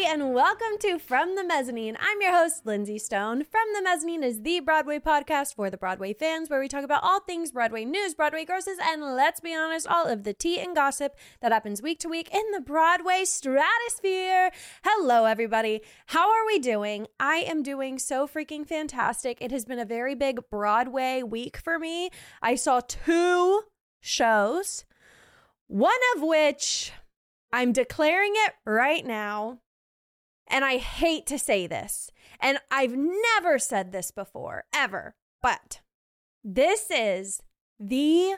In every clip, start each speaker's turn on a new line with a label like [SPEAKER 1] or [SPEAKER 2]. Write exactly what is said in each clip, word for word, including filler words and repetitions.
[SPEAKER 1] and welcome to From the Mezzanine. I'm your host, Lindsay Stone. From the Mezzanine is the Broadway podcast for the Broadway fans, where we talk about all things Broadway news, Broadway grosses, and let's be honest, all of the tea and gossip that happens week to week in the Broadway stratosphere. Hello, everybody. How are we doing? I am doing so freaking fantastic. It has been a very big Broadway week for me. I saw two shows, one of which I'm declaring it right now, and I hate to say this, and I've never said this before, ever, but this is the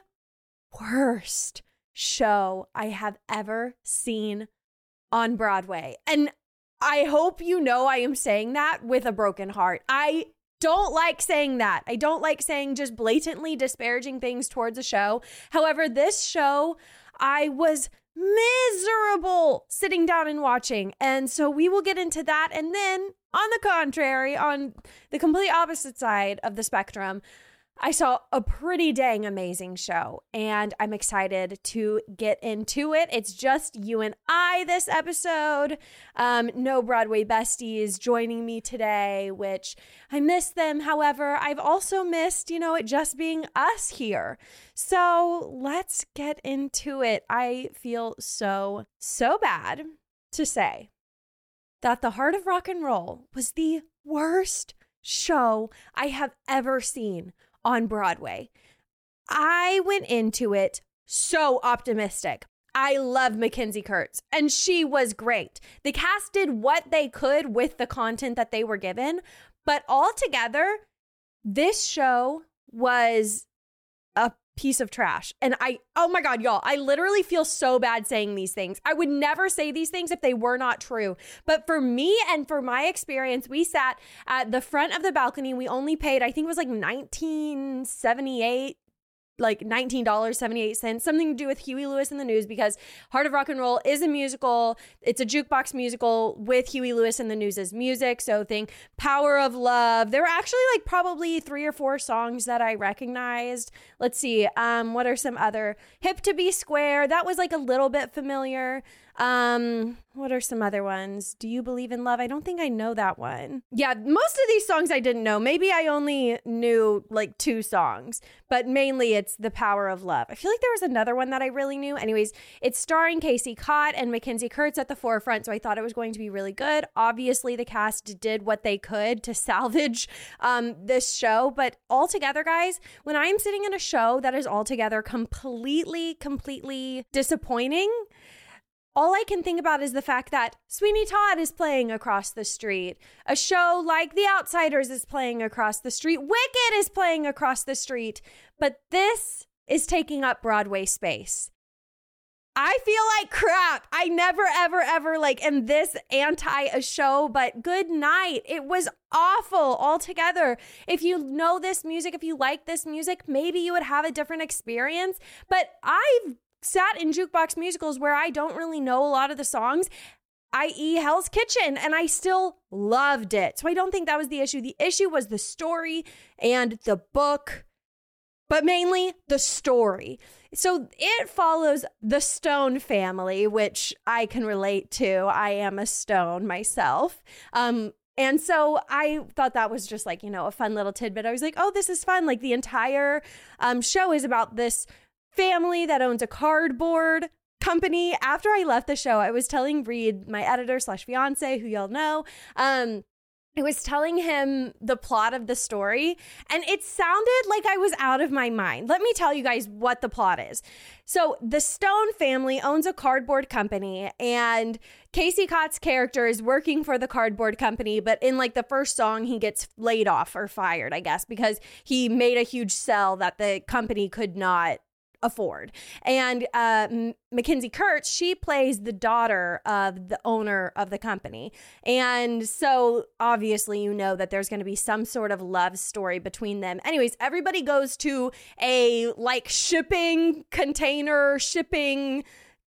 [SPEAKER 1] worst show I have ever seen on Broadway. And I hope you know I am saying that with a broken heart. I don't like saying that. I don't like saying just blatantly disparaging things towards a show. However, this show, I was miserable sitting down and watching. And so we will get into that. And then on the contrary, on the complete opposite side of the spectrum, I saw a pretty dang amazing show, and I'm excited to get into it. It's just you and I this episode. Um, no Broadway besties joining me today, which I miss them. However, I've also missed, you know, it just being us here. So let's get into it. I feel so, so bad to say that The Heart of Rock and Roll was the worst show I have ever seen on Broadway. I went into it so optimistic. I love Mackenzie Kurtz, and she was great. The cast did what they could with the content that they were given, but altogether, this show was a piece of trash. And I, oh my God, y'all, I literally feel so bad saying these things. I would never say these things if they were not true. But for me and for my experience, we sat at the front of the balcony. We only paid, I think it was like nineteen seventy-eight, like nineteen dollars and seventy-eight cents, something to do with Huey Lewis and the News, because Heart of Rock and Roll is a musical. It's a jukebox musical with Huey Lewis and the News as music. So think Power of Love. There were actually like probably three or four songs that I recognized. Let's see. Um, what are some other? Hip to Be Square. That was like a little bit familiar. Um, what are some other ones? Do You Believe in Love? I don't think I know that one. Yeah, most of these songs I didn't know. Maybe I only knew like two songs, but mainly it's The Power of Love. I feel like there was another one that I really knew. Anyways, it's starring Casey Cott and Mackenzie Kurtz at the forefront, so I thought it was going to be really good. Obviously, the cast did what they could to salvage um, this show, but altogether, guys, when I'm sitting in a show that is altogether completely, completely disappointing, all I can think about is the fact that Sweeney Todd is playing across the street. A show like The Outsiders is playing across the street. Wicked is playing across the street. But this is taking up Broadway space. I feel like crap. I never, ever, ever like am this anti a show, but good night. It was awful altogether. If you know this music, if you like this music, maybe you would have a different experience. But I've sat in jukebox musicals where I don't really know a lot of the songs, that is. Hell's Kitchen, and I still loved it. So I don't think that was the issue. The issue was the story and the book, but mainly the story. So it follows the Stone family, which I can relate to. I am a Stone myself. Um, And so I thought that was just like, you know, a fun little tidbit. I was like, oh, this is fun. Like the entire um, show is about this family that owns a cardboard company. After I left the show, I was telling Reed, my editor slash fiance, who y'all know, um, I was telling him the plot of the story, and it sounded like I was out of my mind. Let me tell you guys what the plot is. So the Stone family owns a cardboard company, and Casey Cott's character is working for the cardboard company, but in like the first song, he gets laid off or fired, I guess, because he made a huge sell that the company could not afford. And uh, M- Mackenzie Kurtz, she plays the daughter of the owner of the company. And so obviously you know that there's going to be some sort of love story between them. Anyways, everybody goes to a like shipping container, shipping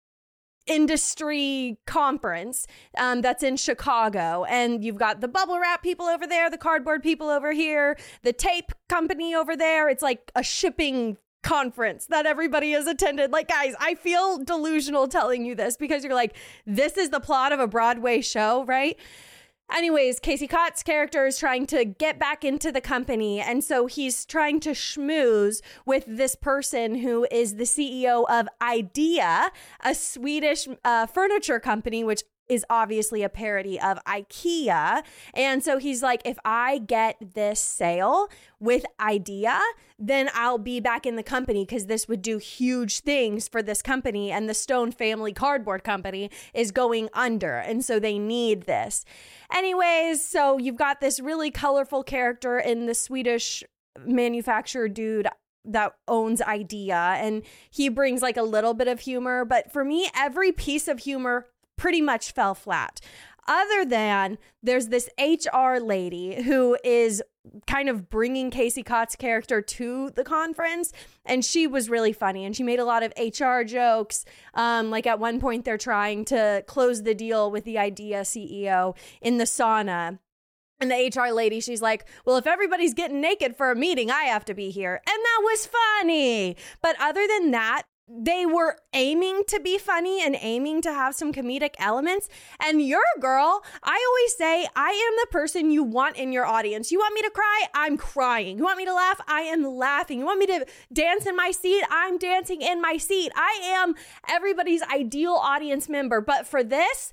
[SPEAKER 1] industry conference um, that's in Chicago. And you've got the bubble wrap people over there, the cardboard people over here, the tape company over there. It's like a shipping conference that everybody has attended. Like, guys, I feel delusional telling you this because you're like, this is the plot of a Broadway show, right? Anyways, Casey Cott's character is trying to get back into the company. And so he's trying to schmooze with this person who is the C E O of IDEA, a Swedish uh, furniture company, which is obviously a parody of IKEA. And so he's like, if I get this sale with IDEA, then I'll be back in the company because this would do huge things for this company. And the Stone Family Cardboard Company is going under. And so they need this. Anyways, so you've got this really colorful character in the Swedish manufacturer dude that owns IDEA. And he brings like a little bit of humor. But for me, every piece of humor pretty much fell flat. Other than there's this H R lady who is kind of bringing Casey Cott's character to the conference. And she was really funny. And she made a lot of H R jokes. Um, like at one point, they're trying to close the deal with the IDEA C E O in the sauna. And the H R lady, she's like, well, if everybody's getting naked for a meeting, I have to be here. And that was funny. But other than that, they were aiming to be funny and aiming to have some comedic elements. And you're a girl. I always say, I am the person you want in your audience. You want me to cry? I'm crying. You want me to laugh? I am laughing. You want me to dance in my seat? I'm dancing in my seat. I am everybody's ideal audience member. But for this,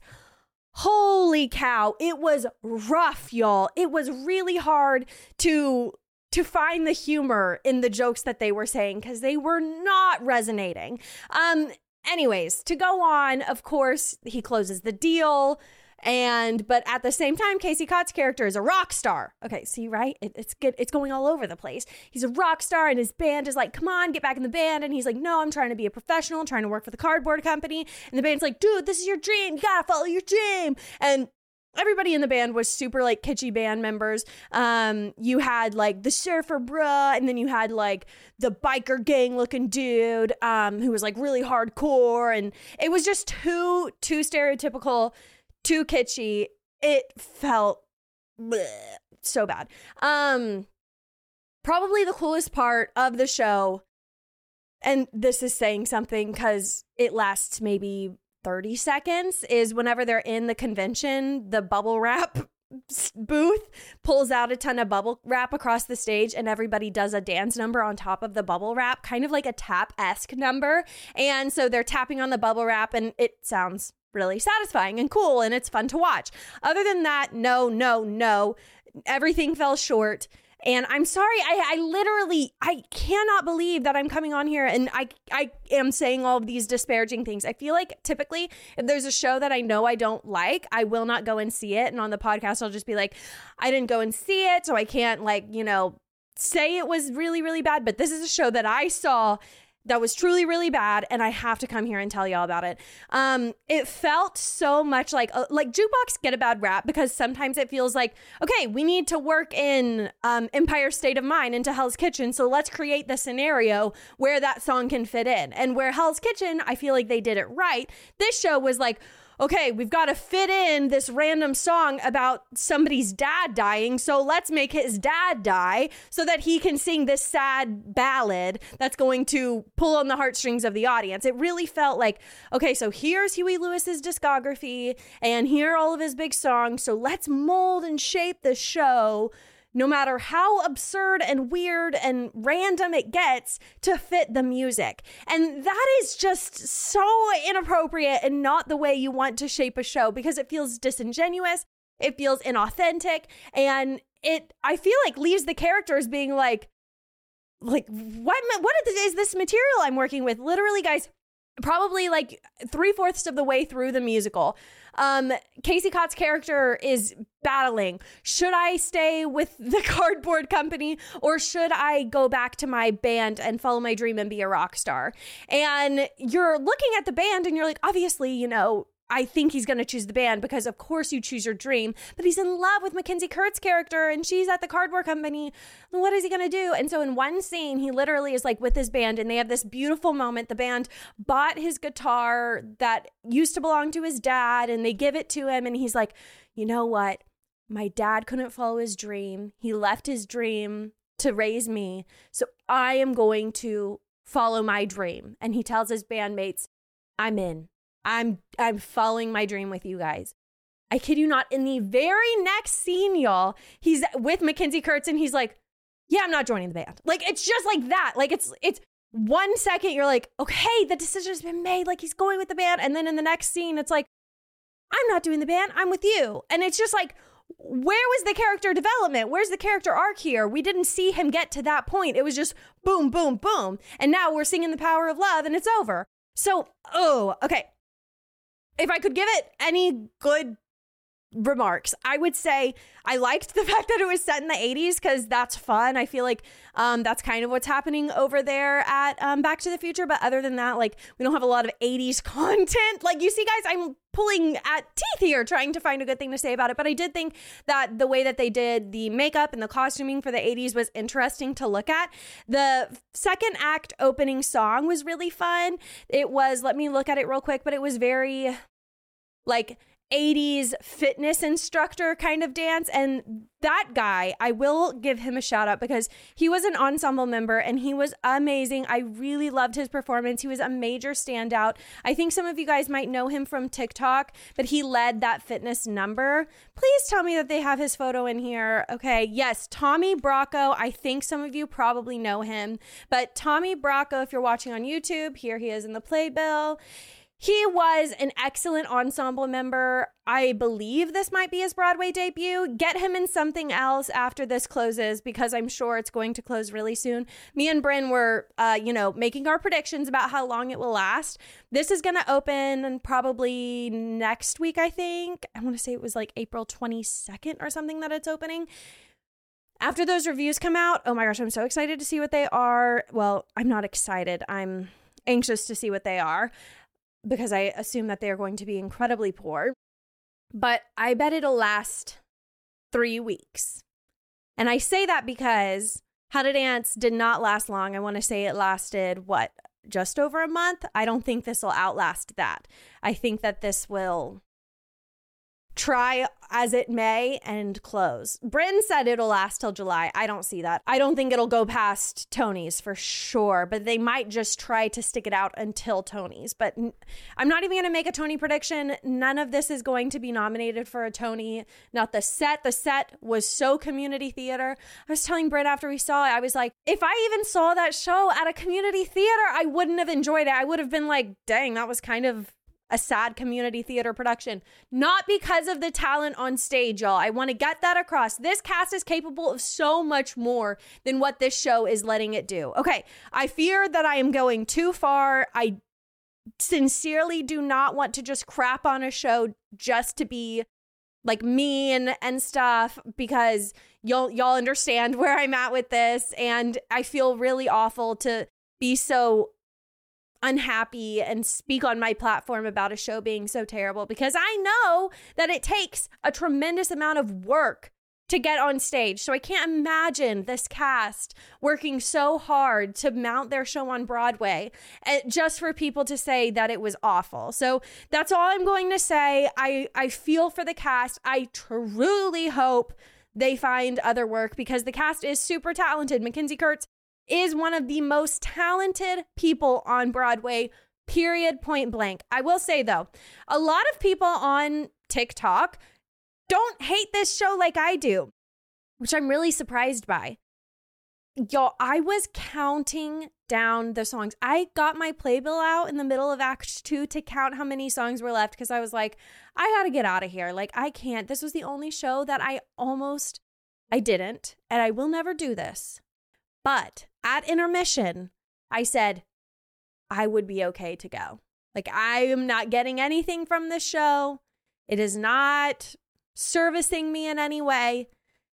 [SPEAKER 1] holy cow, it was rough, y'all. It was really hard to to find the humor in the jokes that they were saying because they were not resonating. Um, anyways, to go on, of course, he closes the deal. And but at the same time, Casey Cott's character is a rock star. Okay, see, right? It, it's good. It's going all over the place. He's a rock star and his band is like, come on, get back in the band. And he's like, no, I'm trying to be a professional, I'm trying to work for the cardboard company. And the band's like, dude, this is your dream. You gotta follow your dream. And everybody in the band was super like kitschy band members. Um, you had like the surfer bruh, and then you had like the biker gang looking dude um, who was like really hardcore. And it was just too, too stereotypical, too kitschy. It felt bleh, so bad. Um, probably the coolest part of the show, and this is saying something because it lasts maybe thirty seconds, is whenever they're in the convention, the bubble wrap booth pulls out a ton of bubble wrap across the stage and everybody does a dance number on top of the bubble wrap, kind of like a tap-esque number. And so they're tapping on the bubble wrap and it sounds really satisfying and cool and it's fun to watch. Other than that, no, no, no. Everything fell short. And I'm sorry, I, I literally, I cannot believe that I'm coming on here and I I am saying all of these disparaging things. I feel like typically if there's a show that I know I don't like, I will not go and see it. And on the podcast, I'll just be like, I didn't go and see it, so I can't like, you know, say it was really, really bad. But this is a show that I saw that was truly really bad, and I have to come here and tell y'all about it. Um, it felt so much like uh, like jukebox get a bad rap because sometimes it feels like, okay, we need to work in um, Empire State of Mind into Hell's Kitchen, so let's create the scenario where that song can fit in. And where Hell's Kitchen, I feel like they did it right. This show was like, okay, we've got to fit in this random song about somebody's dad dying, so let's make his dad die so that he can sing this sad ballad that's going to pull on the heartstrings of the audience. It really felt like, okay, so here's Huey Lewis's discography, and here are all of his big songs, so let's mold and shape the show no matter how absurd and weird and random it gets to fit the music. And that is just so inappropriate and not the way you want to shape a show because it feels disingenuous, it feels inauthentic, and it, I feel like, leaves the characters being like, like, what, what is this material I'm working with? Literally, guys, probably like three-fourths of the way through the musical, um, Casey Cott's character is battling. Should I stay with the cardboard company or should I go back to my band and follow my dream and be a rock star? And you're looking at the band and you're like, obviously, you know, I think he's going to choose the band because of course you choose your dream, but he's in love with Mackenzie Kurt's character and she's at the cardboard company. What is he going to do? And so in one scene, he literally is like with his band and they have this beautiful moment. The band bought his guitar that used to belong to his dad and they give it to him. And he's like, you know what? My dad couldn't follow his dream. He left his dream to raise me. So I am going to follow my dream. And he tells his bandmates, I'm in. I'm I'm following my dream with you guys. I kid you not, in the very next scene, y'all, he's with Mackenzie Kurtz and he's like, yeah, I'm not joining the band. Like, it's just like that. Like, it's it's one second you're like, okay, the decision's been made. Like, he's going with the band. And then in the next scene, it's like, I'm not doing the band. I'm with you. And it's just like, where was the character development? Where's the character arc here? We didn't see him get to that point. It was just boom, boom, boom. And now we're singing The Power of Love and it's over. So, oh, okay. If I could give it any good remarks, I would say I liked the fact that it was set in the eighties because that's fun. I feel like um, that's kind of what's happening over there at um, Back to the Future. But other than that, like, we don't have a lot of eighties content. Like, you see, guys, I'm pulling at teeth here trying to find a good thing to say about it. But I did think that the way that they did the makeup and the costuming for the eighties was interesting to look at. The second act opening song was really fun. It was, let me look at it real quick, but it was very like eighties fitness instructor kind of dance. And that guy, I will give him a shout out because he was an ensemble member and he was amazing. I really loved his performance. He was a major standout. I think some of you guys might know him from TikTok, but he led that fitness number. Please tell me that they have his photo in here. Okay. Yes. Tommy Bracco. I think some of you probably know him, but Tommy Bracco, if you're watching on YouTube, here he is in the playbill. He was an excellent ensemble member. I believe this might be his Broadway debut. Get him in something else after this closes because I'm sure it's going to close really soon. Me and Bryn were, uh, you know, making our predictions about how long it will last. This is going to open probably next week, I think. I want to say it was like April twenty-second or something that it's opening. After those reviews come out, oh my gosh, I'm so excited to see what they are. Well, I'm not excited. I'm anxious to see what they are, because I assume that they are going to be incredibly poor. But I bet it'll last three weeks. And I say that because How to Dance did not last long. I want to say it lasted, what, just over a month? I don't think this will outlast that. I think that this will try as it may and close. Bryn said it'll last till July. I don't see that. I don't think it'll go past Tony's for sure, but they might just try to stick it out until Tony's. But I'm not even going to make a Tony prediction. None of this is going to be nominated for a Tony. Not the set. The set was so community theater. I was telling Bryn after we saw it, I was like, if I even saw that show at a community theater, I wouldn't have enjoyed it. I would have been like, dang, that was kind of a sad community theater production. Not because of the talent on stage, y'all. I want to get that across. This cast is capable of so much more than what this show is letting it do. Okay, I fear that I am going too far. I sincerely do not want to just crap on a show just to be like mean and stuff, because y'all y'all understand where I'm at with this, and I feel really awful to be so unhappy and speak on my platform about a show being so terrible, because I know that it takes a tremendous amount of work to get on stage. So I can't imagine this cast working so hard to mount their show on Broadway just for people to say that it was awful. So that's all I'm going to say. I, I feel for the cast. I truly hope they find other work, because the cast is super talented. Mackenzie Kurtz is one of the most talented people on Broadway, period, point blank. I will say, though, a lot of people on TikTok don't hate this show like I do, which I'm really surprised by. Y'all, I was counting down the songs. I got my playbill out in the middle of Act Two to count how many songs were left, because I was like, I gotta get out of here. Like, I can't. This was the only show that I almost, I didn't, and I will never do this. But at intermission, I said I would be okay to go. Like, I am not getting anything from this show. It is not servicing me in any way.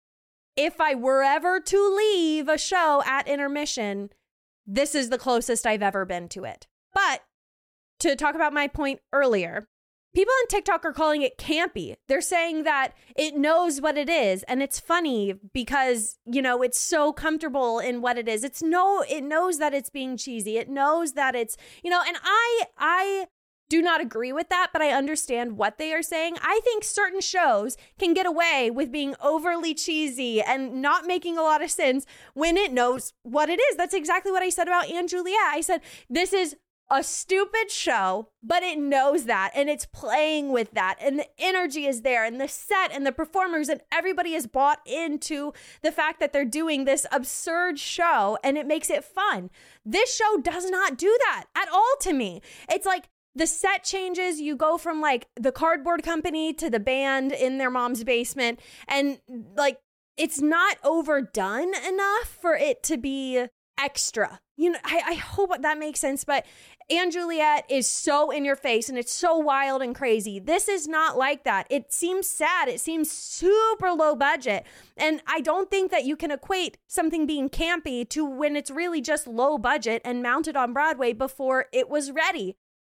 [SPEAKER 1] If I were ever to leave a show at intermission, this is the closest I've ever been to it. But to talk about my point earlier, people on TikTok are calling it campy. They're saying that it knows what it is, and it's funny because, you know, it's so comfortable in what it is. It's no, it knows that it's being cheesy. It knows that it's, you know, and I, I do not agree with that, but I understand what they are saying. I think certain shows can get away with being overly cheesy and not making a lot of sense when it knows what it is. That's exactly what I said about & Juliet. I said, this is a stupid show, but it knows that, and it's playing with that, and the energy is there, and the set and the performers, and everybody is bought into the fact that they're doing this absurd show, and it makes it fun. This show does not do that at all to me. It's like, the set changes, you go from like the cardboard company to the band in their mom's basement, and like it's not overdone enough for it to be extra. You know, I, I hope that makes sense, but & Juliet is so in your face and it's so wild and crazy. This is not like that. It seems sad. It seems super low budget. And I don't think that you can equate something being campy to when it's really just low budget and mounted on Broadway before it was ready.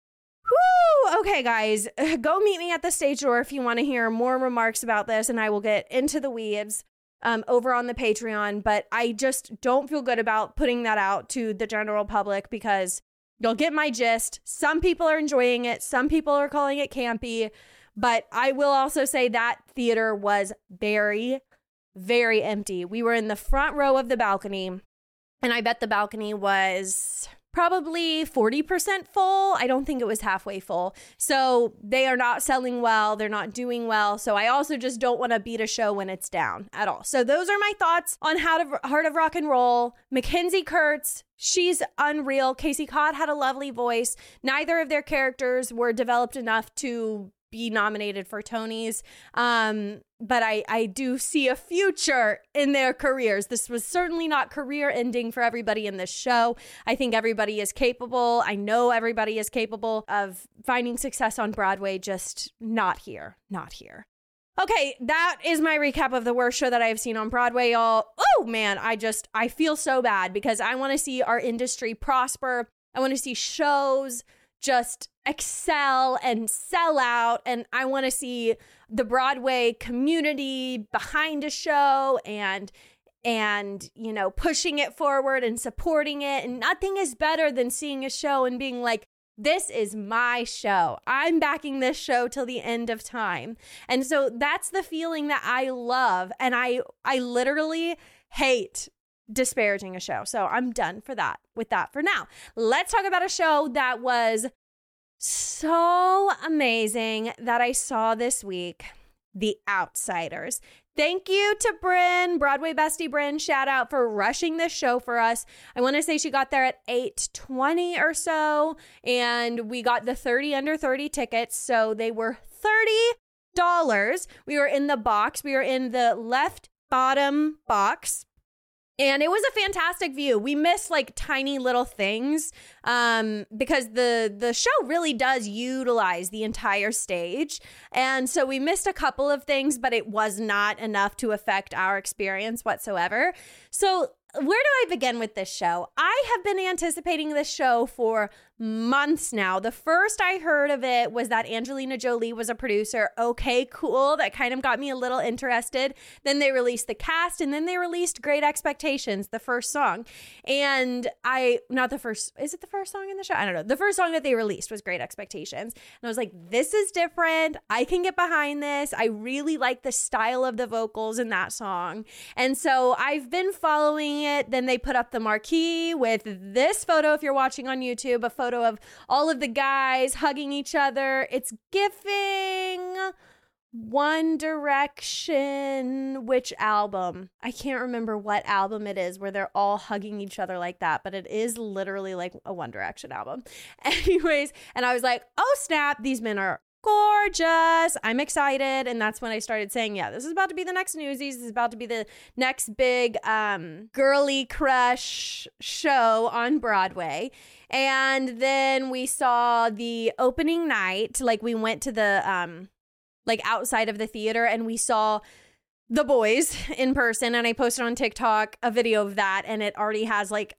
[SPEAKER 1] Whew! Okay, guys, go meet me at the stage door if you want to hear more remarks about this, and I will get into the weeds um, over on the Patreon. But I just don't feel good about putting that out to the general public because you'll get my gist. Some people are enjoying it. Some people are calling it campy. But I will also say that theater was very, very empty. We were in the front row of the balcony, and I bet the balcony was probably forty percent full. I don't think it was halfway full. So they are not selling well. They're not doing well. So I also just don't want to beat a show when it's down at all. So those are my thoughts on How to, Heart of Rock and Roll. Mackenzie Kurtz, she's unreal. Casey Cott had a lovely voice. Neither of their characters were developed enough to be nominated for Tonys. Um, but I, I do see a future in their careers. This was certainly not career ending for everybody in this show. I think everybody is capable. I know everybody is capable of finding success on Broadway, just not here, not here. Okay, that is my recap of the worst show that I've seen on Broadway, y'all. Oh man, I just, I feel so bad because I want to see our industry prosper. I want to see shows just excel and sell out, and I want to see the Broadway community behind a show and and you know pushing it forward and supporting it, and nothing is better than seeing a show and being like, this is my show. I'm backing this show till the end of time. And so that's the feeling that I love, and I I literally hate disparaging a show. So I'm done for that with that for now. Let's talk about a show that was so amazing that I saw this week, The Outsiders. Thank you to Bryn, Broadway bestie Bryn, shout out for rushing this show for us. I want to say she got there at eight twenty or so, and we got the thirty under thirty tickets, so they were thirty dollars. We were in the box. We were in the left bottom box. And it was a fantastic view. We missed like tiny little things um, because the, the show really does utilize the entire stage. And so we missed a couple of things, but it was not enough to affect our experience whatsoever. So where do I begin with this show? I have been anticipating this show for months now. The first I heard of it was that Angelina Jolie was a producer. Okay, cool. That kind of got me a little interested. Then they released the cast, and then they released Great Expectations, the first song. And I, not the first, is it the first song in the show? I don't know. The first song that they released was Great Expectations. And I was like, this is different. I can get behind this. I really like the style of the vocals in that song. And so I've been following it. Then they put up the marquee with this photo, if you're watching on YouTube, a photo of all of the guys hugging each other. It's giving One Direction, which album? I can't remember what album it is where they're all hugging each other like that, but it is literally like a One Direction album. Anyways, and I was like, oh snap, these men are gorgeous. I'm excited. And that's when I started saying, yeah, this is about to be the next Newsies. This is about to be the next big um, girly crush show on Broadway. And then we saw the opening night. Like we went to the um, like outside of the theater and we saw the boys in person, and I posted on TikTok a video of that, and it already has like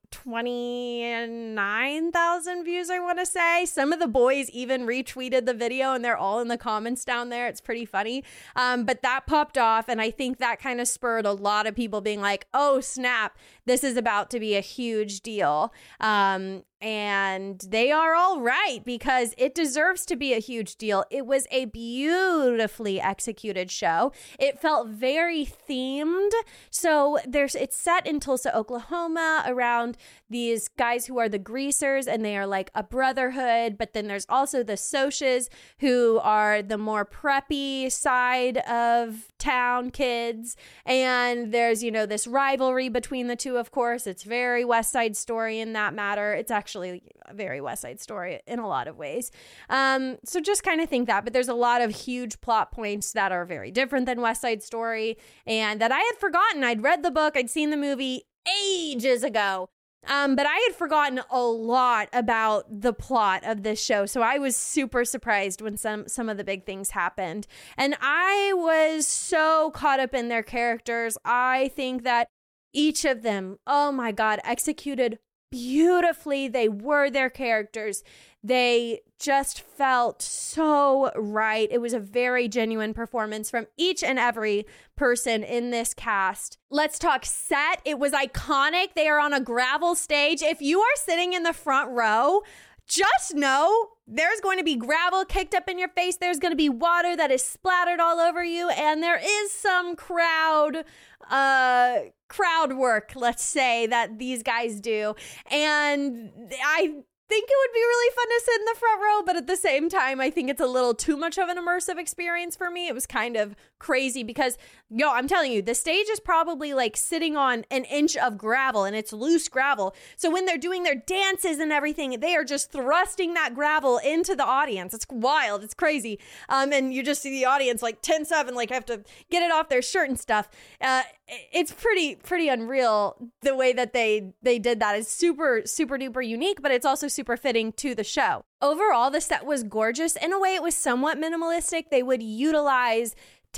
[SPEAKER 1] twenty-nine thousand views, I want to say. Some of the boys even retweeted the video, and they're all in the comments down there. It's pretty funny. Um, but that popped off, and I think that kind of spurred a lot of people being like, oh, snap, this is about to be a huge deal. Um, and they are all right because it deserves to be a huge deal. It was a beautifully executed show. It felt very themed. So there's it's set in Tulsa, Oklahoma, around these guys who are the greasers, and they are like a brotherhood. But then there's also the Socs, who are the more preppy side of town kids. And there's, you know, this rivalry between the two, of course. It's very West Side Story in that matter. It's actually a very West Side Story in a lot of ways. Um, so just kind of think that. But there's a lot of huge plot points that are very different than West Side Story and that I had forgotten. I'd read the book. I'd seen the movie ages ago. Um, but I had forgotten a lot about the plot of this show. So I was super surprised when some, some of the big things happened. And I was so caught up in their characters. I think that each of them, oh my God, executed beautifully. They were their characters. They just felt so right. It was a very genuine performance from each and every person in this cast. Let's talk set. It was iconic. They are on a gravel stage. If you are sitting in the front row, just know there's going to be gravel kicked up in your face. There's going to be water that is splattered all over you. And there is some crowd uh crowd work, let's say, that these guys do. And I think it would be really fun to sit in the front row, but at the same time, I think it's a little too much of an immersive experience for me. It was kind of crazy because, yo, I'm telling you, the stage is probably like sitting on an inch of gravel, and it's loose gravel. So when they're doing their dances and everything, they are just thrusting that gravel into the audience. It's wild. It's crazy. Um, and you just see the audience like tense up and like have to get it off their shirt and stuff. Uh, it's pretty, pretty unreal the way that they, they did that. It's super, super duper unique, but it's also super fitting to the show. Overall, the set was gorgeous. In a way, it was somewhat minimalistic. They would utilize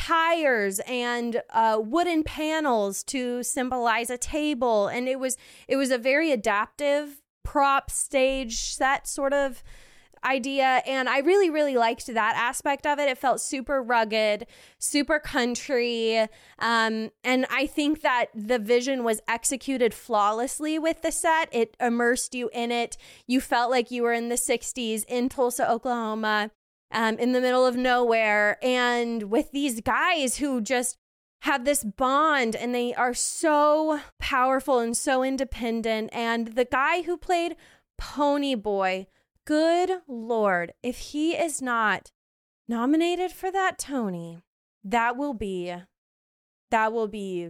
[SPEAKER 1] tires and uh, wooden panels to symbolize a table, and it was it was a very adaptive prop stage set sort of idea, and I really really liked that aspect of it. It felt super rugged, super country, um, and I think that the vision was executed flawlessly with the set. It immersed you in it. You felt like you were in the sixties in Tulsa, Oklahoma, um, in the middle of nowhere, and with these guys who just have this bond, and they are so powerful and so independent. And the guy who played Pony Boy, good Lord, if he is not nominated for that Tony, that will be, that will be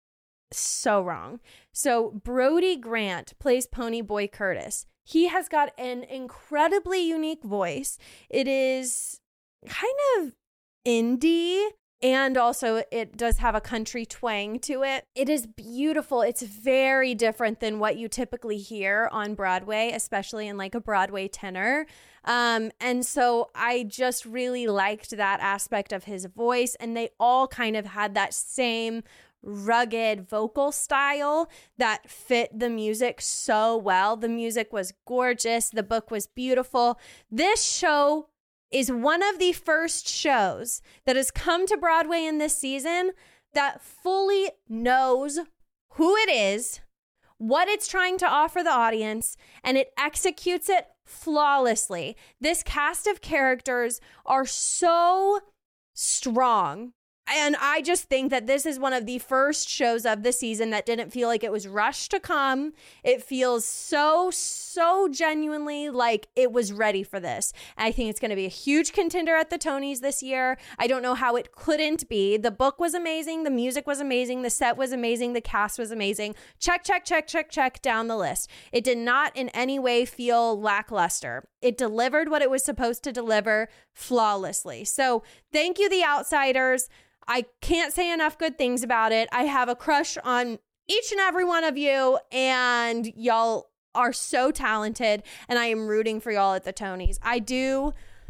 [SPEAKER 1] so wrong. So Brody Grant plays Pony Boy Curtis. He has got an incredibly unique voice. It is kind of indie, and also it does have a country twang to it. It is beautiful. It's very different than what you typically hear on Broadway, especially in like a Broadway tenor. Um, and so I just really liked that aspect of his voice, and they all kind of had that same rugged vocal style that fit the music so well. The music was gorgeous. The book was beautiful. This show is one of the first shows that has come to Broadway in this season that fully knows who it is, what it's trying to offer the audience, and it executes it flawlessly. This cast of characters are so strong. And I just think that this is one of the first shows of the season that didn't feel like it was rushed to come. It feels so, so genuinely like it was ready for this. I think it's going to be a huge contender at the Tonys this year. I don't know how it couldn't be. The book was amazing. The music was amazing. The set was amazing. The cast was amazing. Check, check, check, check, check down the list. It did not in any way feel lackluster. It delivered what it was supposed to deliver flawlessly. So thank you, The Outsiders. I can't say enough good things about it. I have a crush on each and every one of you, and y'all are so talented, and I am rooting for y'all at the Tonys. I do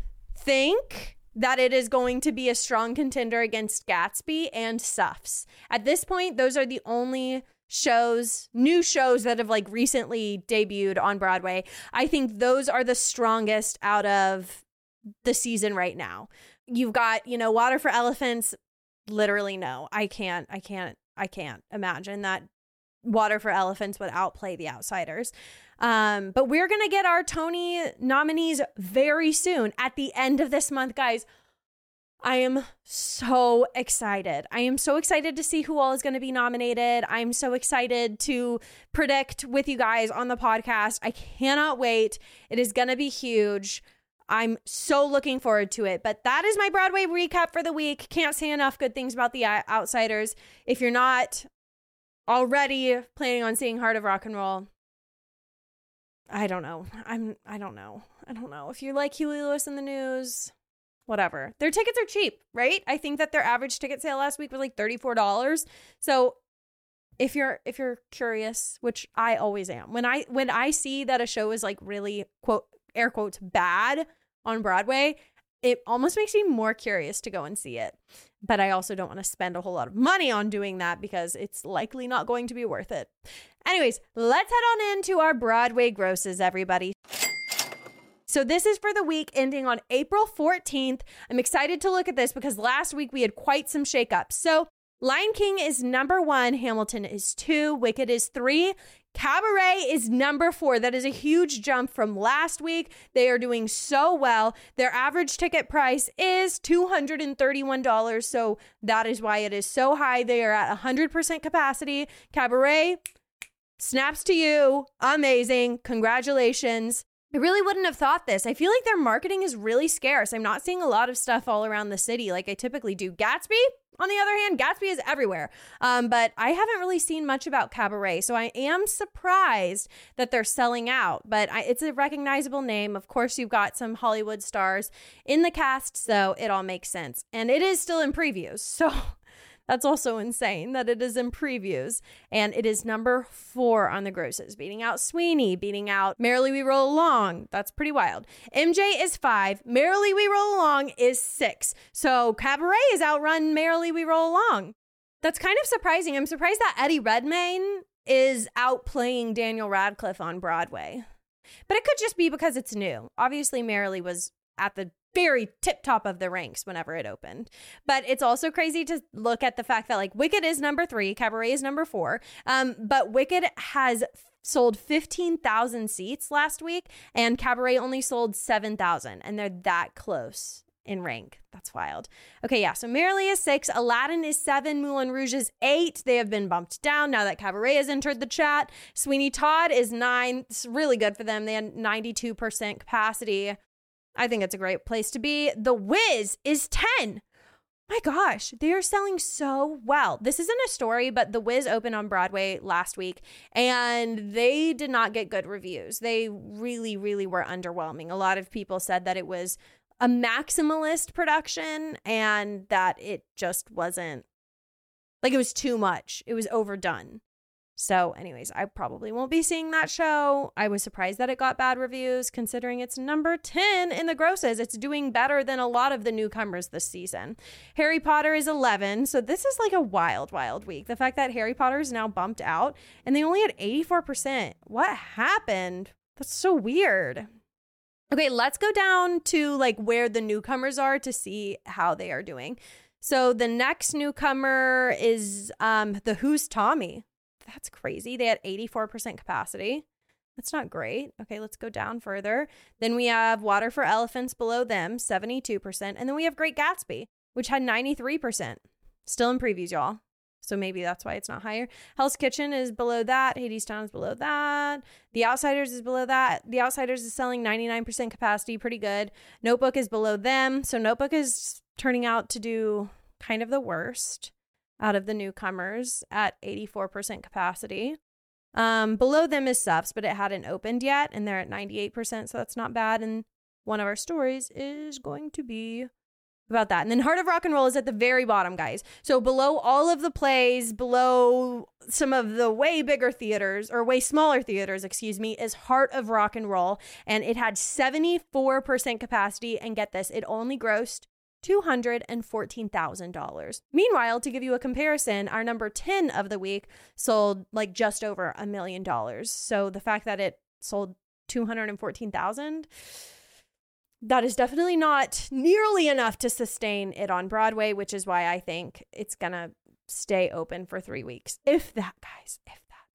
[SPEAKER 1] think that it is going to be a strong contender against Gatsby and Suffs. At this point, those are the only shows, new shows that have like recently debuted on Broadway. I think those are the strongest out of the season right now. You've got, you know, Water for Elephants. Literally, no, I can't, I can't, I can't imagine that Water for Elephants would outplay The Outsiders. Um, but we're going to get our Tony nominees very soon at the end of this month, guys. I am so excited. I am so excited to see who all is going to be nominated. I'm so excited to predict with you guys on the podcast. I cannot wait. It is going to be huge. I'm so looking forward to it. But that is my Broadway recap for the week. Can't say enough good things about The Outsiders. If you're not already planning on seeing Heart of Rock and Roll, I don't know. I'm, I don't know. I don't know. If you like Huey Lewis and the News, whatever. Their tickets are cheap, right? I think that their average ticket sale last week was like thirty-four dollars. So if you're if you're curious, which I always am, when I when I see that a show is like really, quote, air quotes, bad on Broadway, it almost makes me more curious to go and see it. But I also don't want to spend a whole lot of money on doing that because it's likely not going to be worth it. Anyways, let's head on into our Broadway grosses, everybody. So this is for the week ending on April fourteenth. I'm excited to look at this because last week we had quite some shakeups. So Lion King is number one, Hamilton is two, Wicked is three, Cabaret is number four. That is a huge jump from last week. They are doing so well. Their average ticket price is two hundred thirty-one dollars. So that is why it is so high. They are at one hundred percent capacity. Cabaret, snaps to you. Amazing. Congratulations. I really wouldn't have thought this. I feel like their marketing is really scarce. I'm not seeing a lot of stuff all around the city like I typically do. Gatsby, on the other hand, Gatsby is everywhere. Um, but I haven't really seen much about Cabaret, so I am surprised that they're selling out. But I, it's a recognizable name. Of course, you've got some Hollywood stars in the cast, so it all makes sense. And it is still in previews, so that's also insane that it is in previews. And it is number four on the grosses, beating out Sweeney, beating out Merrily We Roll Along. That's pretty wild. M J is five. Merrily We Roll Along is six. So Cabaret is outrun Merrily We Roll Along. That's kind of surprising. I'm surprised that Eddie Redmayne is outplaying Daniel Radcliffe on Broadway. But it could just be because it's new. Obviously, Merrily was at the very tip top of the ranks whenever it opened. But it's also crazy to look at the fact that like Wicked is number three, Cabaret is number four. Um, but Wicked has sold fifteen thousand seats last week and Cabaret only sold seven thousand, and they're that close in rank. That's wild. Okay, yeah, so Merrily is six, Aladdin is seven, Moulin Rouge is eight. They have been bumped down now that Cabaret has entered the chat. Sweeney Todd is nine. It's really good for them. They had ninety-two percent capacity. I think it's a great place to be. The Wiz is ten. My gosh, they are selling so well. This isn't a story, but The Wiz opened on Broadway last week and they did not get good reviews. They really, really were underwhelming. A lot of people said that it was a maximalist production and that it just wasn't, like, it was too much. It was overdone. So anyways, I probably won't be seeing that show. I was surprised that it got bad reviews considering it's number ten in the grosses. It's doing better than a lot of the newcomers this season. Harry Potter is eleven. So this is like a wild, wild week. The fact that Harry Potter is now bumped out and they only had eighty-four percent. What happened? That's so weird. Okay, let's go down to like where the newcomers are to see how they are doing. So the next newcomer is um, the Who's Tommy. That's crazy. They had eighty-four percent capacity. That's not great. Okay, let's go down further. Then we have Water for Elephants below them, seventy-two percent. And then we have Great Gatsby, which had ninety-three percent. Still in previews, y'all. So maybe that's why it's not higher. Hell's Kitchen is below that. Hadestown is below that. The Outsiders is below that. The Outsiders is selling ninety-nine percent capacity. Pretty good. Notebook is below them. So Notebook is turning out to do kind of the worst out of the newcomers at eighty-four percent capacity. Um, below them is Suffs, but it hadn't opened yet, and they're at ninety-eight percent, so that's not bad. And one of our stories is going to be about that. And then Heart of Rock and Roll is at the very bottom, guys. So below all of the plays, below some of the way bigger theaters, or way smaller theaters, excuse me, is Heart of Rock and Roll, and it had seventy-four percent capacity, and get this, it only grossed two hundred fourteen thousand dollars. Meanwhile, to give you a comparison, our number ten of the week sold like just over a million dollars. So the fact that it sold two hundred fourteen thousand dollars, that is definitely not nearly enough to sustain it on Broadway, which is why I think it's going to stay open for three weeks. If that, guys, if that.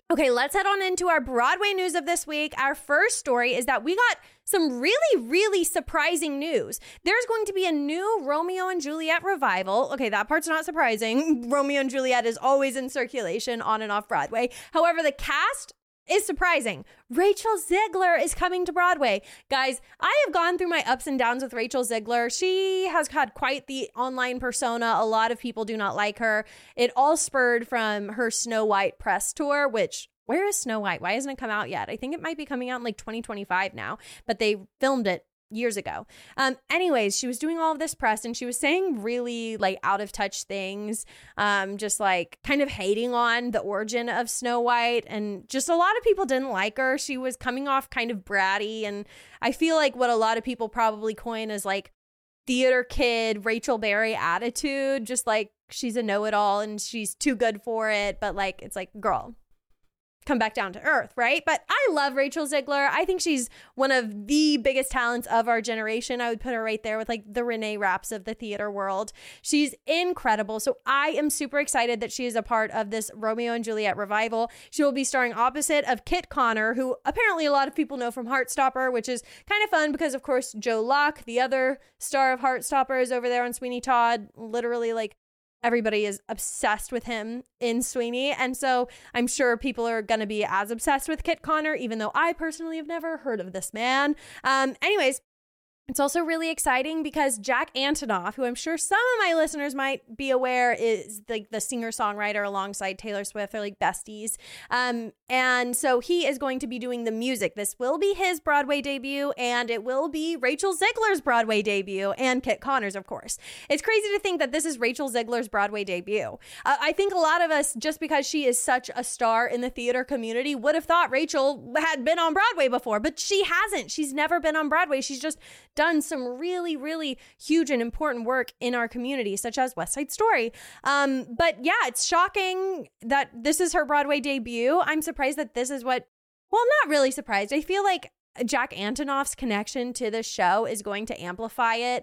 [SPEAKER 1] Okay, let's head on into our Broadway news of this week. Our first story is that we got some really, really surprising news. There's going to be a new Romeo and Juliet revival. Okay, that part's not surprising. Romeo and Juliet is always in circulation on and off Broadway. However, the cast is surprising. Rachel Zegler is coming to Broadway. Guys, I have gone through my ups and downs with Rachel Zegler. She has had quite the online persona. A lot of people do not like her. It all spurred from her Snow White press tour, which, where is Snow White? Why hasn't it come out yet? I think it might be coming out in like twenty twenty-five now, but they filmed it years ago. Um, anyways, she was doing all of this press and she was saying really like out of touch things, um, just like kind of hating on the origin of Snow White, and just a lot of people didn't like her. She was coming off kind of bratty, and I feel like what a lot of people probably coin as like theater kid Rachel Berry attitude, just like she's a know-it-all and she's too good for it, but like it's like, girl, come back down to earth, right? But I love Rachel Zegler. I think she's one of the biggest talents of our generation. I would put her right there with like the Renee Rapps of the theater world. She's incredible. So I am super excited that she is a part of this Romeo and Juliet revival. She will be starring opposite of Kit Connor, who apparently a lot of people know from Heartstopper, which is kind of fun because, of course, Joe Locke, the other star of Heartstopper, is over there on Sweeney Todd. Literally, like, everybody is obsessed with him in Sweeney. And so I'm sure people are going to be as obsessed with Kit Connor, even though I personally have never heard of this man. Um, anyways, it's also really exciting because Jack Antonoff, who I'm sure some of my listeners might be aware is like the singer-songwriter alongside Taylor Swift. They're like besties. Um, and so he is going to be doing the music. This will be his Broadway debut, and it will be Rachel Zegler's Broadway debut, and Kit Connor's, of course. It's crazy to think that this is Rachel Zegler's Broadway debut. Uh, I think a lot of us, just because she is such a star in the theater community, would have thought Rachel had been on Broadway before, but she hasn't. She's never been on Broadway. She's just done some really, really huge and important work in our community, such as West Side Story. Um, but yeah, it's shocking that this is her Broadway debut. I'm surprised that this is what, well, not really surprised. I feel like Jack Antonoff's connection to the show is going to amplify it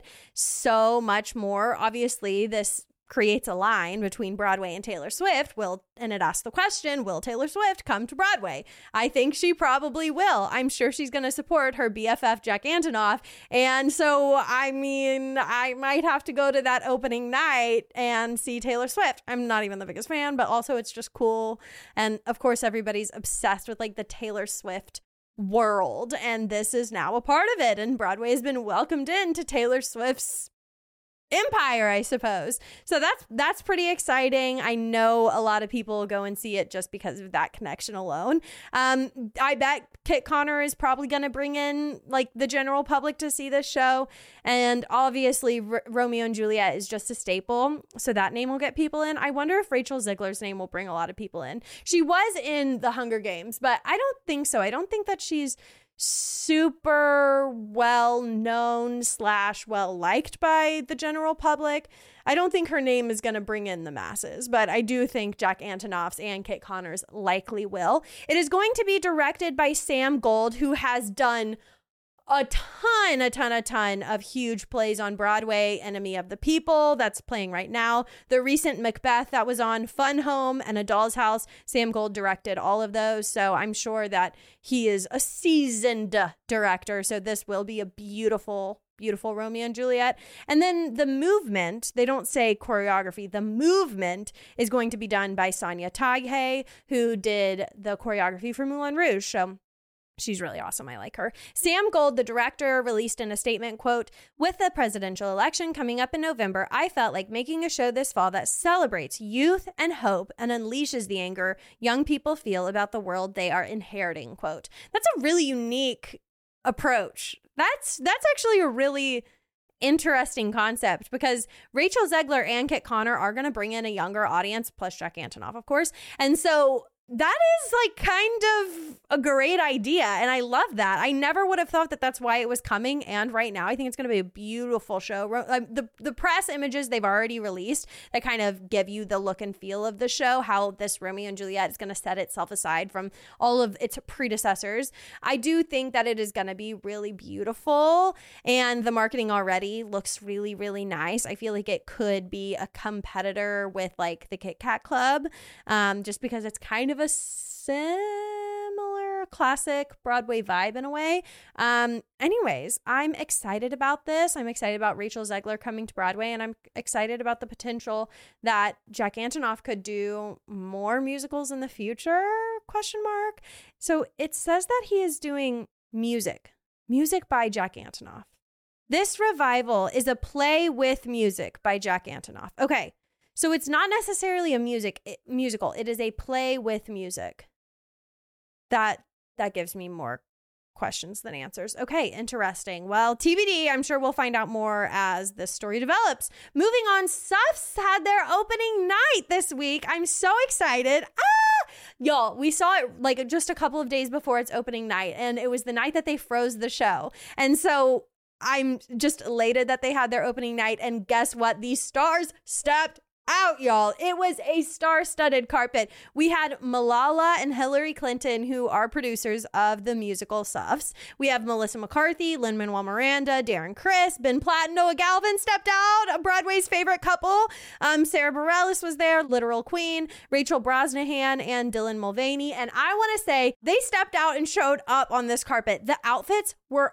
[SPEAKER 1] so much more. Obviously, this creates a line between Broadway and Taylor Swift. Will, and it asks the question, will Taylor Swift come to Broadway? I think she probably will. I'm sure she's going to support her B F F Jack Antonoff. And so, I mean, I might have to go to that opening night and see Taylor Swift. I'm not even the biggest fan, but also it's just cool. And of course, everybody's obsessed with like the Taylor Swift world. And this is now a part of it. And Broadway has been welcomed into Taylor Swift's empire, I suppose. So that's that's pretty exciting. I know a lot of people go and see it just because of that connection alone. Um, I bet Kit Connor is probably going to bring in like the general public to see this show. And obviously R- Romeo and Juliet is just a staple. So that name will get people in. I wonder if Rachel Zegler's name will bring a lot of people in. She was in The Hunger Games, but I don't think so. I don't think that she's super well known slash well liked by the general public. I don't think her name is going to bring in the masses, but I do think Jack Antonoff's and Kit Connor's likely will. It is going to be directed by Sam Gold, who has done a ton, a ton, a ton of huge plays on Broadway. Enemy of the People, that's playing right now. The recent Macbeth that was on, Fun Home, and A Doll's House. Sam Gold directed all of those. So I'm sure that he is a seasoned director. So this will be a beautiful, beautiful Romeo and Juliet. And then the movement, they don't say choreography, the movement is going to be done by Sonia Taghe, who did the choreography for Moulin Rouge. So she's really awesome. I like her. Sam Gold, the director, released in a statement, quote, "With the presidential election coming up in November, I felt like making a show this fall that celebrates youth and hope and unleashes the anger young people feel about the world they are inheriting," quote. That's a really unique approach. That's that's actually a really interesting concept, because Rachel Zegler and Kit Connor are going to bring in a younger audience, plus Jack Antonoff, of course. And so that is like kind of a great idea. And I love that. I never would have thought that that's why it was coming. And right now, I think it's going to be a beautiful show. The, the press images they've already released that kind of give you the look and feel of the show, how this Romeo and Juliet is going to set itself aside from all of its predecessors. I do think that it is going to be really beautiful. And the marketing already looks really, really nice. I feel like it could be a competitor with like the Kit Kat Club, um, just because it's kind of of a similar classic Broadway vibe in a way. Um, anyways, I'm excited about this. I'm excited about Rachel Zegler coming to Broadway, and I'm excited about the potential that Jack Antonoff could do more musicals in the future, question mark. So it says that he is doing music, music by Jack Antonoff. This revival is a play with music by Jack Antonoff. Okay, so it's not necessarily a music it, musical. It is a play with music. That that gives me more questions than answers. Okay, interesting. Well, T B D, I'm sure we'll find out more as this story develops. Moving on, Suffs had their opening night this week. I'm so excited. Ah! Y'all, we saw it like just a couple of days before its opening night, and it was the night that they froze the show. And so I'm just elated that they had their opening night, and guess what? These stars stepped out, y'all. It was a star-studded carpet. We had Malala and Hillary Clinton, who are producers of the musical Suffs. We have Melissa McCarthy, Lin-Manuel Miranda, Darren Criss, Ben Platt, Noah Galvin stepped out, Broadway's favorite couple. Um, Sarah Bareilles was there, Literal Queen, Rachel Brosnahan, and Dylan Mulvaney. And I want to say they stepped out and showed up on this carpet. The outfits were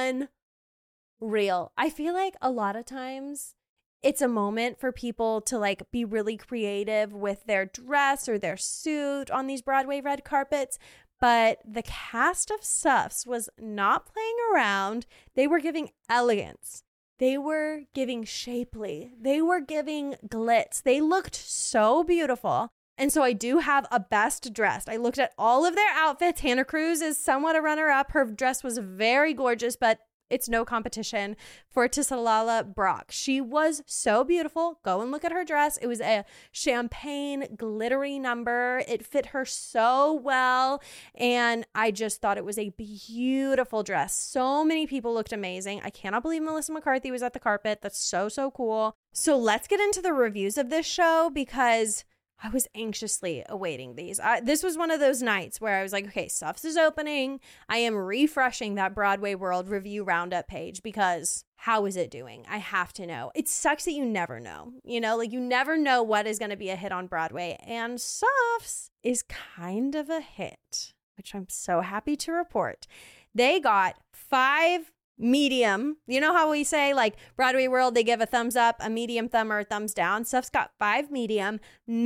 [SPEAKER 1] unreal. I feel like a lot of times it's a moment for people to like be really creative with their dress or their suit on these Broadway red carpets. But the cast of Suffs was not playing around. They were giving elegance. They were giving shapely. They were giving glitz. They looked so beautiful. And so I do have a best dressed. I looked at all of their outfits. Hannah Cruz is somewhat a runner-up. Her dress was very gorgeous, but it's no competition for Tisalala Brock. She was so beautiful. Go and look at her dress. It was a champagne glittery number. It fit her so well. And I just thought it was a beautiful dress. So many people looked amazing. I cannot believe Melissa McCarthy was at the carpet. That's so, so cool. So let's get into the reviews of this show because I was anxiously awaiting these. I, this was one of those nights where I was like, okay, Suffs is opening. I am refreshing that Broadway World review roundup page because how is it doing? I have to know. It sucks that you never know. You know, like you never know what is going to be a hit on Broadway. And Suffs is kind of a hit, which I'm so happy to report. They got five medium. You know how we say like Broadway World, they give a thumbs up, a medium thumb, or a thumbs down. Suffs got five medium,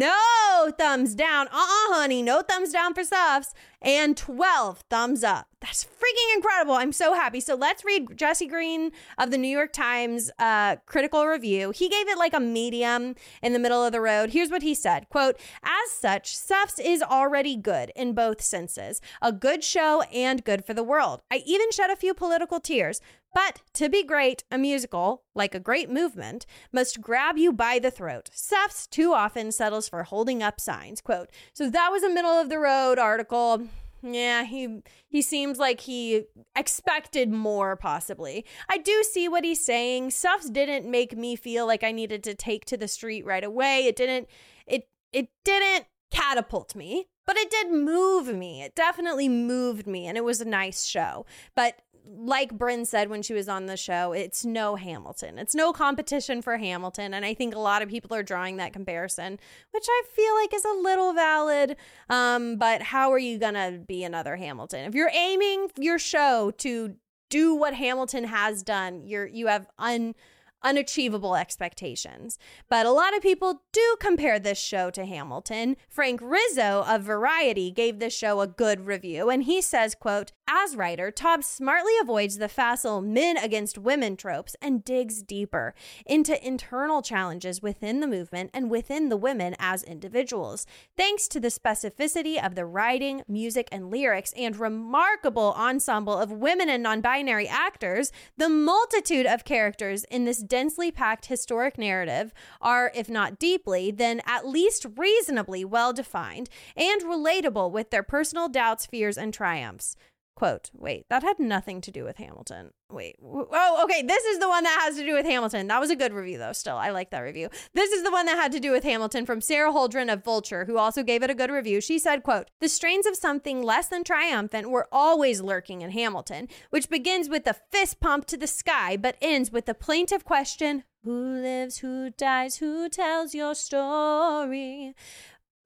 [SPEAKER 1] no thumbs down. Uh-uh, honey, no thumbs down for Suffs, and twelve thumbs up. That's freaking incredible. I'm so happy. So let's read Jesse Green of the New York Times uh, critical review. He gave it like a medium in the middle of the road. Here's what he said, quote, as such, Suffs is already good in both senses. A good show and good for the world. I even shed a few political tears. But to be great, a musical, like a great movement, must grab you by the throat. Suffs too often settles for holding up signs, quote. So that was a middle of the road article. Yeah, he he seems like he expected more, possibly. I do see what he's saying. Suffs didn't make me feel like I needed to take to the street right away. It didn't, it it didn't catapult me, but it did move me. It definitely moved me, and it was a nice show. But like Bryn said when she was on the show, it's no Hamilton. It's no competition for Hamilton. And I think a lot of people are drawing that comparison, which I feel like is a little valid. Um, but how are you going to be another Hamilton? If you're aiming your show to do what Hamilton has done, you're you have un unachievable expectations. But a lot of people do compare this show to Hamilton. Frank Rizzo of Variety gave this show a good review, and he says, quote, as writer, Todd smartly avoids the facile men against women tropes and digs deeper into internal challenges within the movement and within the women as individuals. Thanks to the specificity of the writing, music, and lyrics, and remarkable ensemble of women and non-binary actors, the multitude of characters in this densely packed historic narrative are, if not deeply, then at least reasonably well-defined and relatable with their personal doubts, fears, and triumphs. Quote, wait, that had nothing to do with Hamilton. Wait, oh, okay, this is the one that has to do with Hamilton. That was a good review, though, still. I like that review. This is the one that had to do with Hamilton from Sarah Holdren of Vulture, who also gave it a good review. She said, quote, the strains of something less than triumphant were always lurking in Hamilton, which begins with a fist pump to the sky, but ends with the plaintive question, who lives, who dies, who tells your story?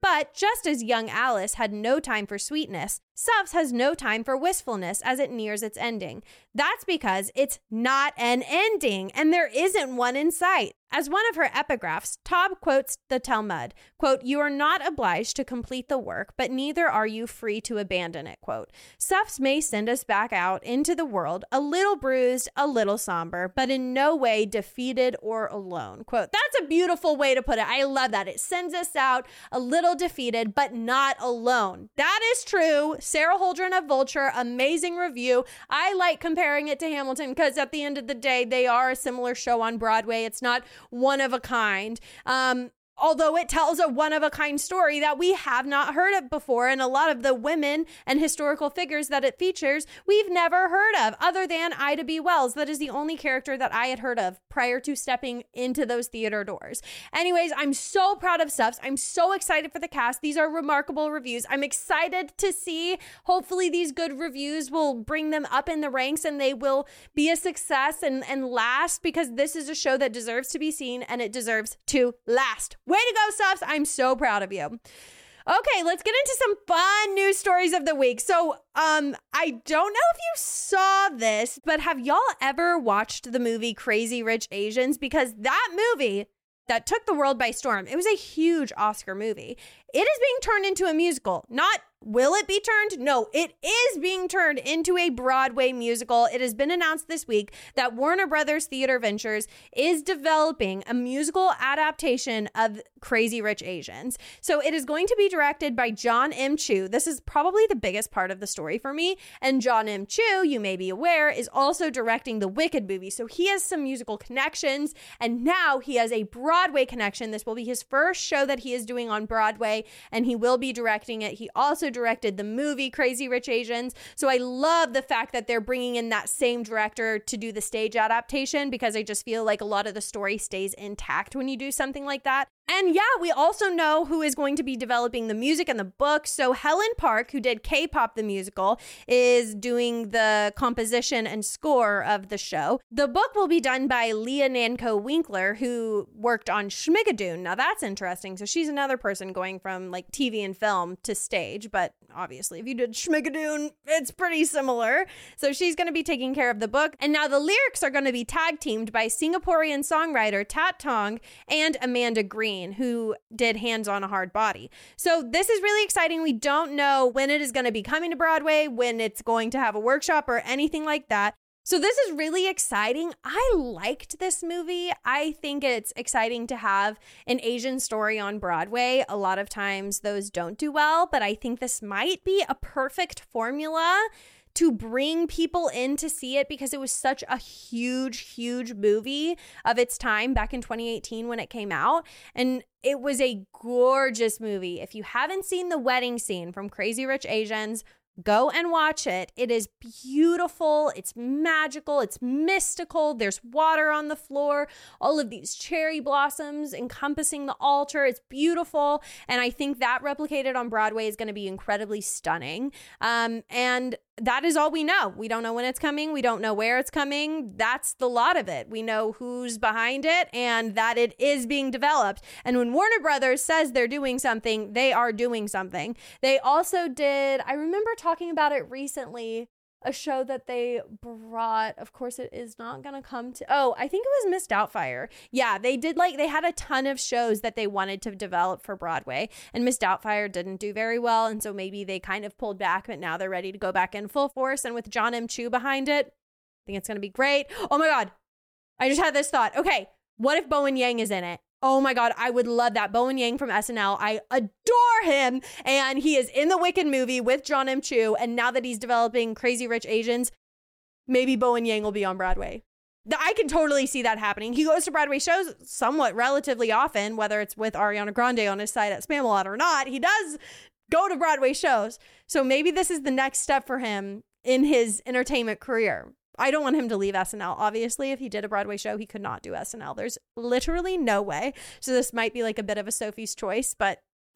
[SPEAKER 1] But just as young Alice had no time for sweetness, Suffs has no time for wistfulness as it nears its ending. That's because it's not an ending, and there isn't one in sight. As one of her epigraphs, Taub quotes the Talmud, quote, "You are not obliged to complete the work, but neither are you free to abandon it," quote. Suffs may send us back out into the world, a little bruised, a little somber, but in no way defeated or alone, quote. That's a beautiful way to put it. I love that. It sends us out a little defeated, but not alone. That is true. Sarah Holdren of Vulture, amazing review. I like comparing it to Hamilton because at the end of the day, they are a similar show on Broadway. It's not one of a kind. Um, Although it tells a one-of-a-kind story that we have not heard of before, and a lot of the women and historical figures that it features, we've never heard of, other than Ida B. Wells. That is the only character that I had heard of prior to stepping into those theater doors. Anyways, I'm so proud of Suffs. I'm so excited for the cast. These are remarkable reviews. I'm excited to see, hopefully these good reviews will bring them up in the ranks and they will be a success and, and last, because this is a show that deserves to be seen and it deserves to last. Way to go, Suffs. I'm so proud of you. Okay, let's get into some fun news stories of the week. So, um, I don't know if you saw this, but have y'all ever watched the movie Crazy Rich Asians? Because that movie that took the world by storm, it was a huge Oscar movie. It is being turned into a musical. Not will it be turned? No, it is being turned into a Broadway musical. It has been announced this week that Warner Brothers Theater Ventures is developing a musical adaptation of Crazy Rich Asians. So it is going to be directed by John M. Chu. This is probably the biggest part of the story for me. And John M. Chu, you may be aware, is also directing the Wicked movie. So he has some musical connections, and now he has a Broadway connection. This will be his first show that he is doing on Broadway, and he will be directing it. He also directed the movie Crazy Rich Asians. So I love the fact that they're bringing in that same director to do the stage adaptation, because I just feel like a lot of the story stays intact when you do something like that. And yeah, we also know who is going to be developing the music and the book. So Helen Park, who did K-pop the musical, is doing the composition and score of the show. The book will be done by Leah Nanko Winkler, who worked on Schmigadoon. Now that's interesting. So she's another person going from like T V and film to stage, but obviously if you did Schmigadoon, it's pretty similar. So she's going to be taking care of the book. And now the lyrics are going to be tag teamed by Singaporean songwriter Tat Tong and Amanda Green, who did Hands on a Hard Body. So this is really exciting. We don't know when it is going to be coming to Broadway, when it's going to have a workshop or anything like that. So this is really exciting. I liked this movie. I think it's exciting to have an Asian story on Broadway. A lot of times those don't do well, but I think this might be a perfect formula to bring people in to see it, because it was such a huge, huge movie of its time back in twenty eighteen when it came out. And it was a gorgeous movie. If you haven't seen the wedding scene from Crazy Rich Asians, go and watch it. It is beautiful. It's magical. It's mystical. There's water on the floor. All of these cherry blossoms encompassing the altar. It's beautiful. And I think that replicated on Broadway is going to be incredibly stunning. Um, and that is all we know. We don't know when it's coming. We don't know where it's coming. That's the lot of it. We know who's behind it and that it is being developed. And when Warner Brothers says they're doing something, they are doing something. They also did, I remember talking about it recently, a show that they brought. Of course, it is not going to come to, oh, I think it was Miss Doubtfire. Yeah, they did like, they had a ton of shows that they wanted to develop for Broadway, and Miss Doubtfire didn't do very well. And so maybe they kind of pulled back, but now they're ready to go back in full force. And with John M. Chu behind it, I think it's going to be great. Oh my God. I just had this thought. Okay. What if Bowen Yang is in it? Oh my God, I would love that. Bowen Yang from S N L. I adore him. And he is in the Wicked movie with John M. Chu. And now that he's developing Crazy Rich Asians, maybe Bowen Yang will be on Broadway. I can totally see that happening. He goes to Broadway shows somewhat relatively often, whether it's with Ariana Grande on his side at Spamalot or not. He does go to Broadway shows. So maybe this is the next step for him in his entertainment career. I don't want him to leave S N L. Obviously, if he did a Broadway show, he could not do S N L. There's literally no way. So this might be like a bit of a Sophie's choice, but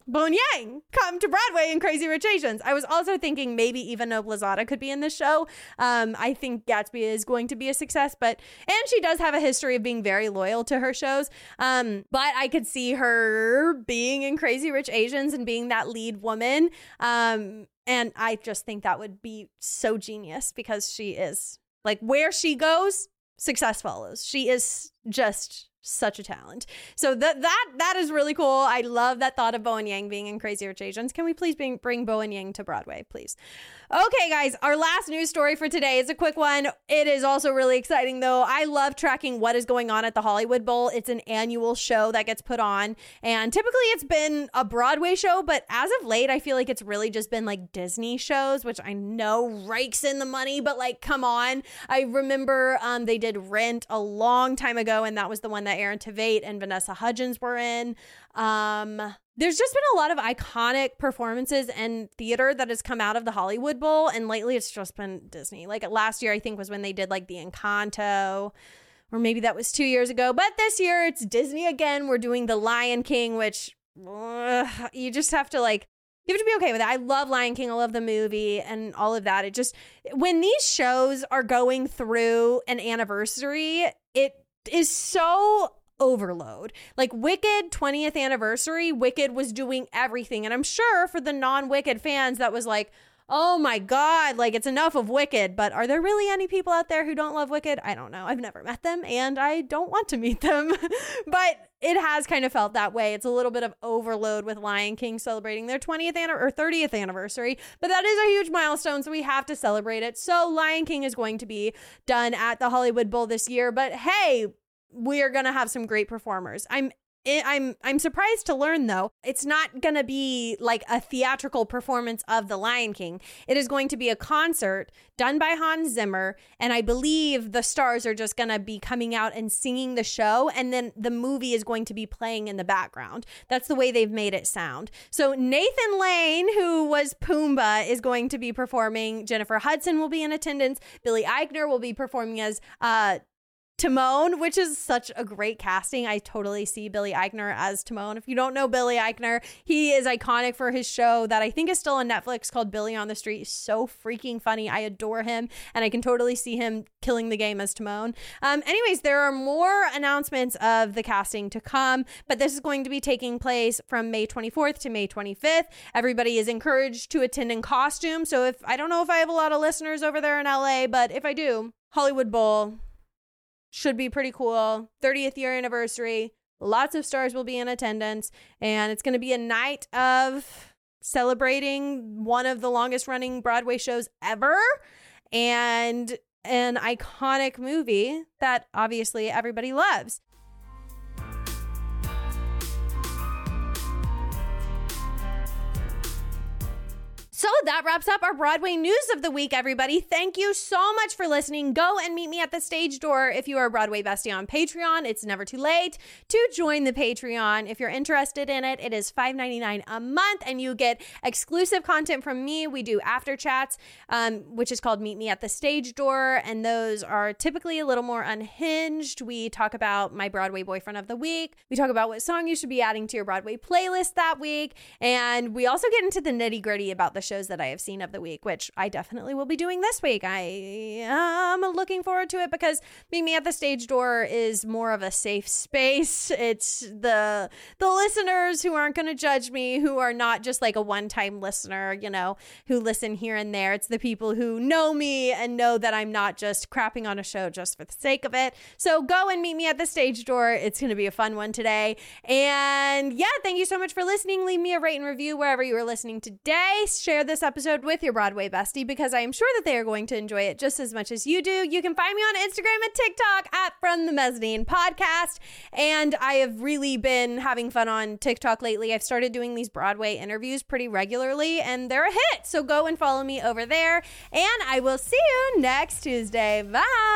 [SPEAKER 1] Bowen Yang come to Broadway in Crazy Rich Asians. I was also thinking maybe Eva Noblezada could be in this show. Um, I think Gatsby is going to be a success, but and she does have a history of being very loyal to her shows. Um, but I could see her being in Crazy Rich Asians and being that lead woman. Um, and I just think that would be so genius because she is like where she goes, success follows. She is just such a talent. So that that that is really cool. I love that thought of Bowen Yang being in Crazy Rich Asians. Can we please bring, bring Bowen Yang to Broadway, please? Okay, guys, our last news story for today is a quick one. It is also really exciting, though. I love tracking what is going on at the Hollywood Bowl. It's an annual show that gets put on, and typically it's been a Broadway show, but as of late, I feel like it's really just been like Disney shows, which I know rakes in the money, but like, come on. I remember um, they did Rent a long time ago, and that was the one that Aaron Tveit and Vanessa Hudgens were in. Um, there's just been a lot of iconic performances and theater that has come out of the Hollywood Bowl, and lately it's just been Disney. Like last year, I think was when they did like the Encanto, or maybe that was two years ago. But this year it's Disney again. We're doing the Lion King, which uh, you just have to like, you have to be okay with it. I love Lion King. I love the movie and all of that. It just, when these shows are going through an anniversary, it is so overload. Like Wicked twentieth anniversary, Wicked was doing everything. And I'm sure for the non-Wicked fans that was like, oh my God, like it's enough of Wicked. But are there really any people out there who don't love Wicked? I don't know. I've never met them and I don't want to meet them. But it has kind of felt that way. It's a little bit of overload with Lion King celebrating their twentieth an- or thirtieth anniversary. But that is a huge milestone, so we have to celebrate it. So Lion King is going to be done at the Hollywood Bowl this year. But hey, we are going to have some great performers. I'm I'm I'm surprised to learn, though, it's not going to be like a theatrical performance of The Lion King. It is going to be a concert done by Hans Zimmer, and I believe the stars are just going to be coming out and singing the show, and then the movie is going to be playing in the background. That's the way they've made it sound. So Nathan Lane, who was Pumbaa, is going to be performing. Jennifer Hudson will be in attendance. Billy Eichner will be performing as uh Timon, which is such a great casting. I totally see Billy Eichner as Timon. If you don't know Billy Eichner, he is iconic for his show that I think is still on Netflix called Billy on the Street. He's so freaking funny. I adore him, and I can totally see him killing the game as Timon. Um, anyways, there are more announcements of the casting to come, but this is going to be taking place from May twenty-fourth to May twenty-fifth. Everybody is encouraged to attend in costume. So if I don't know if I have a lot of listeners over there in L A, but if I do, Hollywood Bowl should be pretty cool. thirtieth year anniversary. Lots of stars will be in attendance. And it's going to be a night of celebrating one of the longest running Broadway shows ever. And an iconic movie that obviously everybody loves. So that wraps up our Broadway news of the week, everybody. Thank you so much for listening. Go and meet me at the stage door if you are a Broadway bestie on Patreon. It's never too late to join the Patreon. If you're interested in it, it is five dollars and ninety-nine cents a month, and you get exclusive content from me. We do after chats, um, which is called Meet Me at the Stage Door, and those are typically a little more unhinged. We talk about my Broadway boyfriend of the week. We talk about what song you should be adding to your Broadway playlist that week, and we also get into the nitty-gritty about the shows that I have seen of the week, which I definitely will be doing this week. I am looking forward to it because Meet Me at the Stage Door is more of a safe space. It's the the listeners who aren't going to judge me, who are not just like a one-time listener, you know, who listen here and there. It's the people who know me and know that I'm not just crapping on a show just for the sake of it. So go and meet me at the stage door. It's going to be a fun one today. And yeah, thank you so much for listening. Leave me a rate and review wherever you are listening today. Share this episode with your Broadway bestie because I am sure that they are going to enjoy it just as much as you do. You can find me on Instagram and TikTok at From the Mezzanine Podcast. And I have really been having fun on TikTok lately. I've started doing these Broadway interviews pretty regularly and they're a hit. So go and follow me over there. And I will see you next Tuesday. Bye.